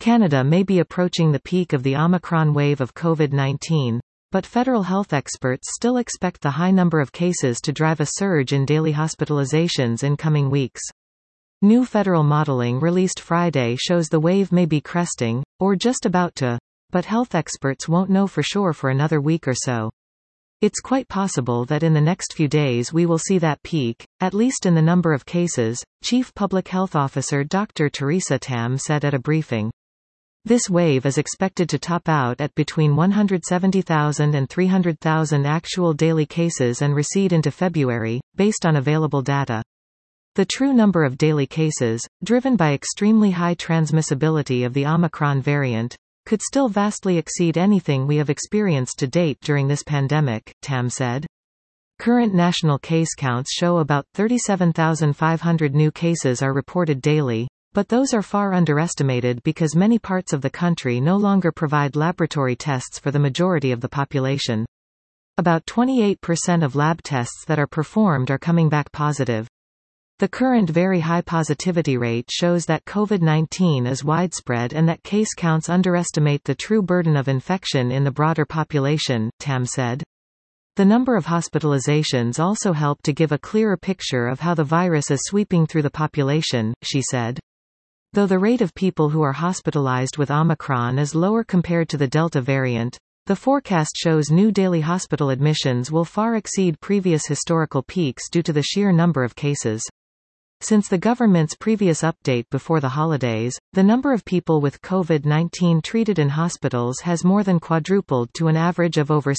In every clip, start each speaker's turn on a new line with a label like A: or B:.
A: Canada may be approaching the peak of the Omicron wave of COVID-19, but federal health experts still expect the high number of cases to drive a surge in daily hospitalizations in coming weeks. New federal modeling released Friday shows the wave may be cresting, or just about to, but health experts won't know for sure for another week or so. It's quite possible that in the next few days we will see that peak, at least in the number of cases, Chief Public Health Officer Dr. Theresa Tam said at a briefing. This wave is expected to top out at between 170,000 and 300,000 actual daily cases and recede into February, based on available data. The true number of daily cases, driven by extremely high transmissibility of the Omicron variant, could still vastly exceed anything we have experienced to date during this pandemic, Tam said. Current national case counts show about 37,500 new cases are reported daily, but those are far underestimated because many parts of the country no longer provide laboratory tests for the majority of the population. About 28% of lab tests that are performed are coming back positive. The current very high positivity rate shows that COVID-19 is widespread and that case counts underestimate the true burden of infection in the broader population, Tam said. The number of hospitalizations also help to give a clearer picture of how the virus is sweeping through the population, she said. Though the rate of people who are hospitalized with Omicron is lower compared to the Delta variant, the forecast shows new daily hospital admissions will far exceed previous historical peaks due to the sheer number of cases. Since the government's previous update before the holidays, the number of people with COVID-19 treated in hospitals has more than quadrupled to an average of over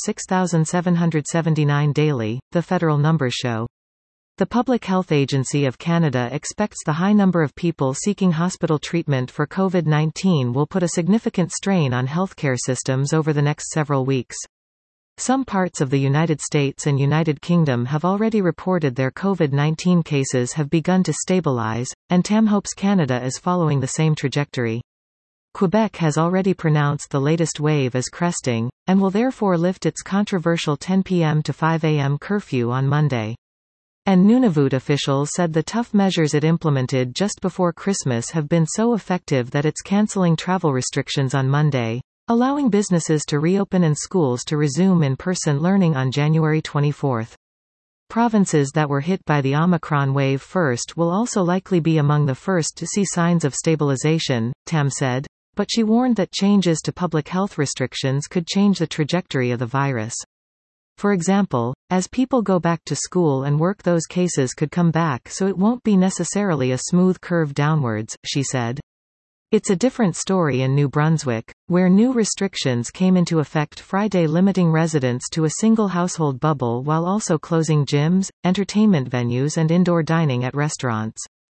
A: 6,779 daily, the federal numbers show. The Public Health Agency of Canada expects the high number of people seeking hospital treatment for COVID-19 will put a significant strain on healthcare systems over the next several weeks. Some parts of the United States and United Kingdom have already reported their COVID-19 cases have begun to stabilize, and Tam hopes Canada is following the same trajectory. Quebec has already pronounced the latest wave as cresting, and will therefore lift its controversial 10 p.m. to 5 a.m. curfew on Monday. And Nunavut officials said the tough measures it implemented just before Christmas have been so effective that it's cancelling travel restrictions on Monday, allowing businesses to reopen and schools to resume in-person learning on January 24. Provinces that were hit by the Omicron wave first will also likely be among the first to see signs of stabilization, Tam said, but she warned that changes to public health restrictions could change the trajectory of the virus. For example, as people go back to school and work, those cases could come back, so it won't be necessarily a smooth curve downwards, she said. It's a different story in New Brunswick, where new restrictions came into effect Friday, limiting residents to a single household bubble while also closing gyms, entertainment venues and indoor dining at restaurants.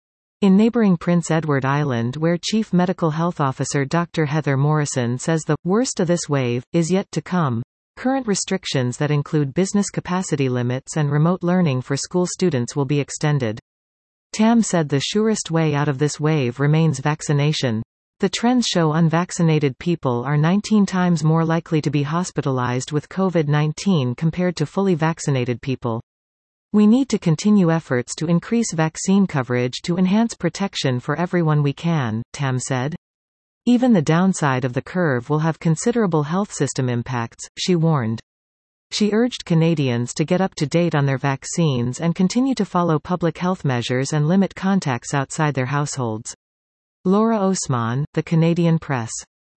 A: In neighbouring Prince Edward Island, where Chief Medical Health Officer Dr. Heather Morrison says the worst of this wave is yet to come, current restrictions that include business capacity limits and remote learning for school students will be extended. Tam said the surest way out of this wave remains vaccination. The trends show unvaccinated people are 19 times more likely to be hospitalized with COVID-19 compared to fully vaccinated people. We need to continue efforts to increase vaccine coverage to enhance protection for everyone we can, Tam said. Even the downside of the curve will have considerable health system impacts, she warned. She urged Canadians to get up to date on their vaccines and continue to follow public health measures and limit contacts outside their households. Laura Osman, The Canadian Press.